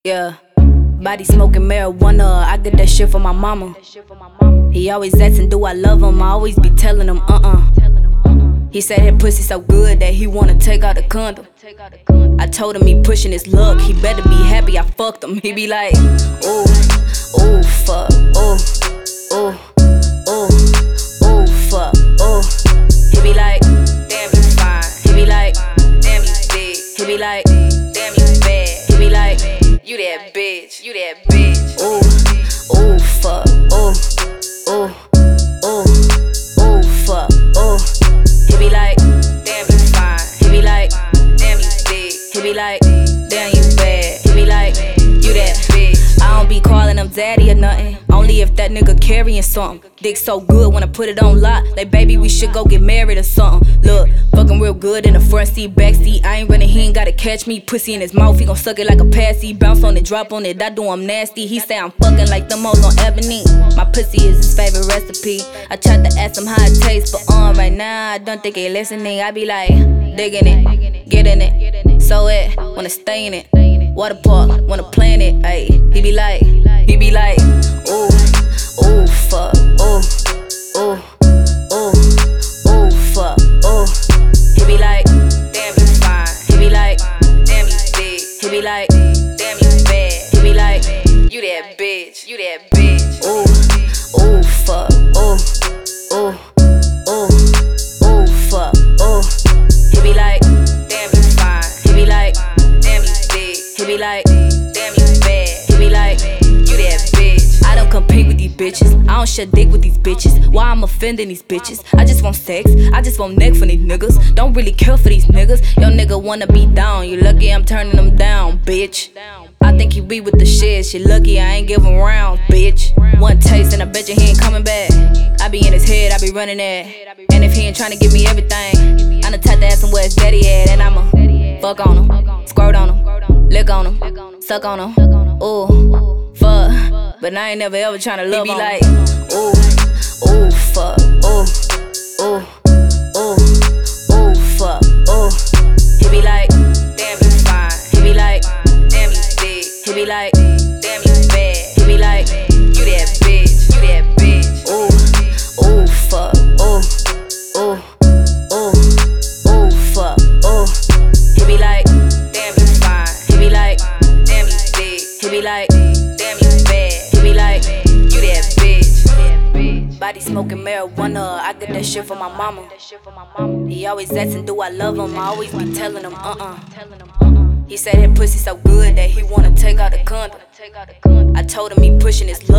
Yeah, body smoking marijuana, I get that shit from my mama. He always asking, do I love him? I always be telling him, He said that pussy so good that he wanna take out the condom. I told him he pushing his luck, he better be happy I fucked him. He be like, ooh, ooh, fuck, ooh, ooh, ooh, ooh, fuck, ooh. He be like, damn you fine. He be like, damn you big. He be like, damn you bad. He be like, you that bitch, you that bitch. Ooh, ooh, fuck, ooh, ooh, ooh, ooh, fuck, ooh. He be like, damn you fine. He be like, damn you big. He be like, damn you bad. He be like, you that bitch. I don't be calling him daddy or nothing, only if that nigga carrying something. Dick so good when I put it on lock, like baby we should go get married or something. Look, fucking real good in the front seat, back seat. I ain't running, he ain't gotta catch me. Pussy in his mouth, he gon' suck it like a passy. Bounce on it, drop on it, I do him nasty. He say I'm fucking like them hoes on Ebony. My pussy is his favorite recipe. I tried to ask him how it tastes, but right now I don't think he listening. I be like, digging it, get in it, so it, wanna stay in it. Water park, wanna play in it, ayy. He be like, ooh, ooh, fuck, ooh, ooh, ooh, ooh, fuck, ooh. He be like, damn you fine. He be like, damn you big. He be like, damn you bad. He be like, you that bitch, you that bitch. Ooh, ooh, fuck, ooh, ooh, ooh, ooh, fuck, ooh. He be like, damn you fine. He be like, damn you big. He be like, damn you bad. He be like, you that bitch. I don't compete with these bitches, I don't share dick with these bitches. Why I'm offending these bitches? I just want sex, I just want neck for these niggas. Don't really care for these niggas. Your nigga wanna be down, you lucky I'm turning them down, bitch. I think he be with the shit, she lucky I ain't give him rounds, bitch. One taste and I bet you he ain't coming back. I be in his head, I be running that. And if he ain't tryna give me everything, I'm the type to ask him where his daddy at. And I'ma fuck on him, squirt on him, lick on him, suck on him, ooh, fuck. But I ain't never ever tryna love him. He be like, ooh, ooh, fuck, ooh, ooh, ooh, ooh, fuck, ooh. He be like, damn you fine. He be like, damn you big. He be like, damn you bad. He be like, you that bitch, you that bitch. Ooh, ooh, fuck, ooh, ooh, ooh, ooh, fuck, ooh. He be like, damn you fine. He be like, damn you big. He be like, damn you bad. He be like, you that bitch. Body smoking marijuana, I get that shit from my mama. He always asking, do I love him? I always be telling him, He said that pussy so good that he wanna take out the condom. I told him he pushing his